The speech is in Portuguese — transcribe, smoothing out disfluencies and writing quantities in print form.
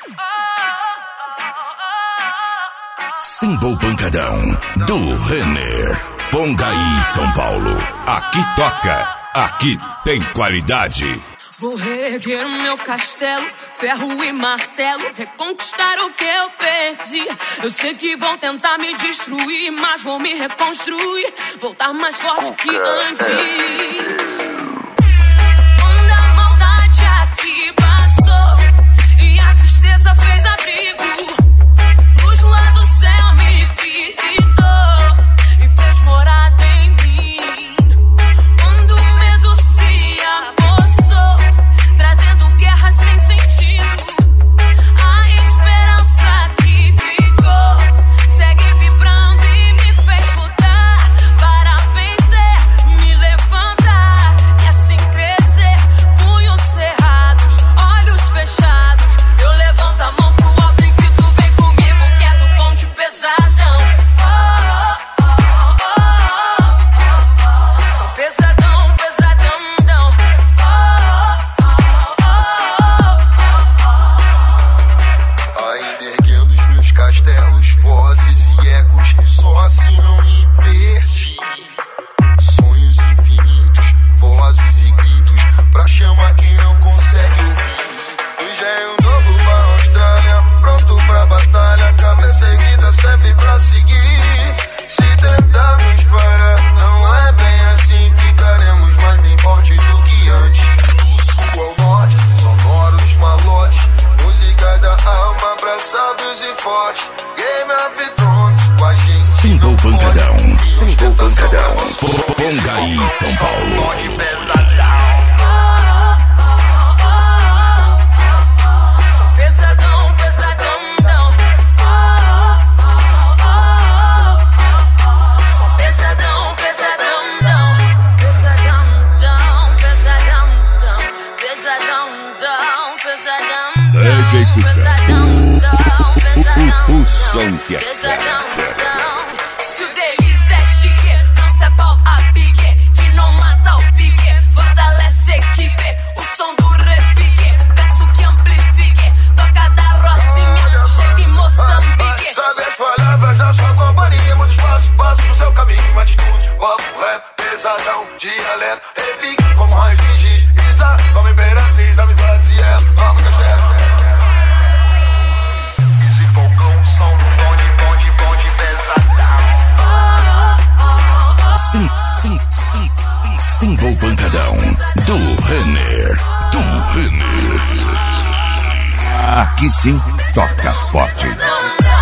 Symbol Pancadão, do Renner. Pongaí, São Paulo. Aqui toca, aqui tem qualidade. Vou reerguer o meu castelo, ferro e martelo, reconquistar o que eu perdi. Eu sei que vão tentar me destruir, mas vou me reconstruir, voltar mais forte que antes. Quando a maldade aqui passou e a tristeza fez abrigo, luz lá do céu me visitou e fez morada em mim. Quando o medo se apossou, trazendo guerra sem sentido, a esperança que ficou segue vibrando e me fez lutar para vencer, me levantar e assim crescer. Punhos cerrados, olhos fechados, eu levanto a mão pro alto e que tu vem comigo, que é do ponte pesadão. Sou pesadão, pesadão, não. Ainda erguendo os meus castelos, vozes e ecos, só assim não me perdi. Sonhos infinitos, vozes e gritos, pra chamar quem não consegue ouvir. Engenho novo pra Austrália, pronto pra batalha, cabeça erguida serve pra seguir. Se tentarmos parar, não é bem assim, ficaremos mais bem fortes do que antes. Do sul ao norte, sonoros malotes, música da alma pra sábios e fortes. Game of Thrones, com a gente. Symbol Pancadão, Symbol Pancadão. Pongaí, São Paulo. Pode pesadão. Sou pesadão, pesadão, não. Sou pesadão, pesadão, não. Pesadão, não, pesadão, não. Pesadão, não, pesadão, não. DJ Cuca. Pesadão, não, pesadão, O som que é pesadão, não. Se o delícia é chique, não se pau a pique, que não mata o pique, fortalece a equipe, o som do repique, peço que amplifique, toca da Rocinha, chega em Moçambique. Sabe as palavras da sua companhia, muitos passos, passo no seu caminho, uma atitude, papo, rap, pesadão, dialeto, repique, como raio de giz, Isa, como imperatriz, amizades e ela, nova castelo. Esse fogão, som do bonde, bonde, bonde, pesadão. Symbol Pancadão, do Renner. Do Renner. Aqui sim, toca forte. Não dá.